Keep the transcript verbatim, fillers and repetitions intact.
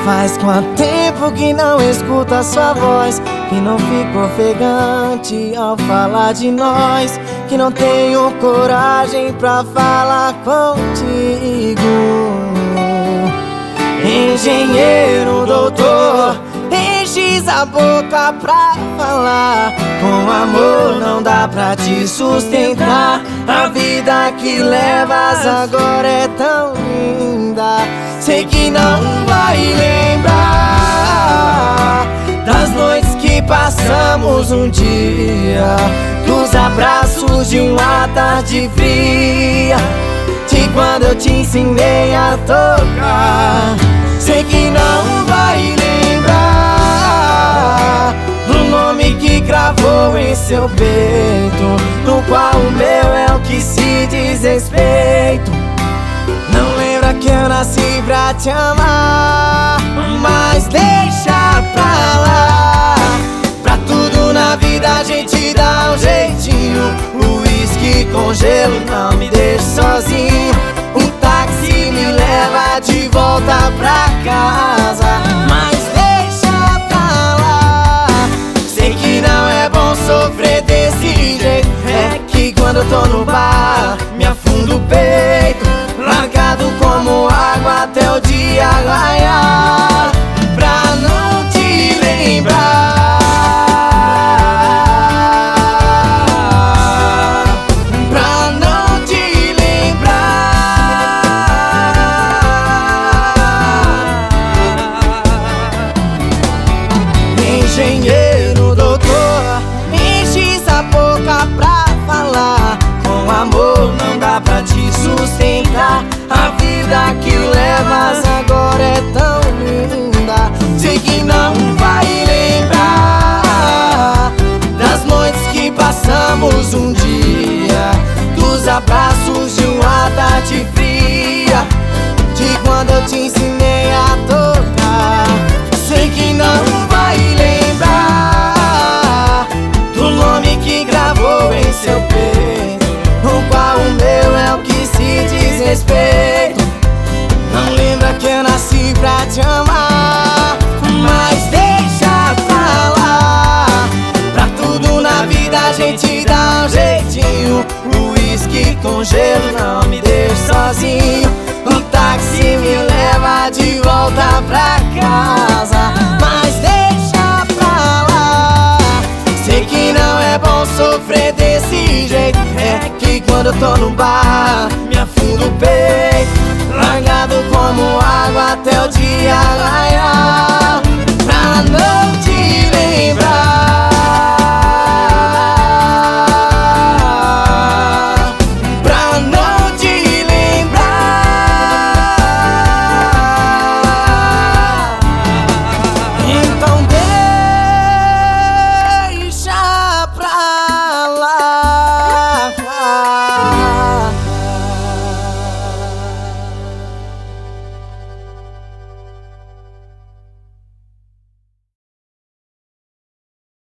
Faz quanto tempo que não escuta a sua voz, que não fico ofegante ao falar de nós, que não tenho coragem pra falar contigo. Engenheiro, doutor, enches a boca pra falar. Com amor não dá pra te sustentar. A vida que levas agora é tão linda. Sei que não vai lembrar das noites que passamos um dia, dos abraços de uma tarde fria, de quando eu te ensinei a tocar. Sei que não vai lembrar do nome que cravou em seu peito, no qual o meu é o que se diz respeito. Não lembra que eu nasci pra te amar, mas deixa pra lá. Pra tudo na vida a gente dá um jeitinho. O uísque com gelo não me deixa sozinho. Um táxi me leva de volta pra casa, mas deixa pra lá. Sei que não é bom sofrer desse jeito. É que quando eu tô no bar me afundo o peito, largado como água até o dia raiar, pra não te lembrar, pra não te lembrar. Engenheiro, doutor, enche a boca pra falar. Com amor não dá pra te sustentar. A vida que levas agora é tão linda. Sei que não vai lembrar das noites que passamos um dia, dos abraços de uma tarde fria, de quando eu te ensinei a tocar. Sei que não vai lembrar do nome que gravou em seu peito, no qual o meu é o que se diz respeito. Não lembra que eu nasci pra te amar, mas deixa pra lá. Pra tudo na vida a gente dá um jeitinho. O uísque com gelo não me deixa sozinho. Um táxi me leva de volta pra casa, mas deixa pra lá. Sei que não é bom sofrer desse jeito. É que quando eu tô no bar me afundo o peito, largado como água até o dia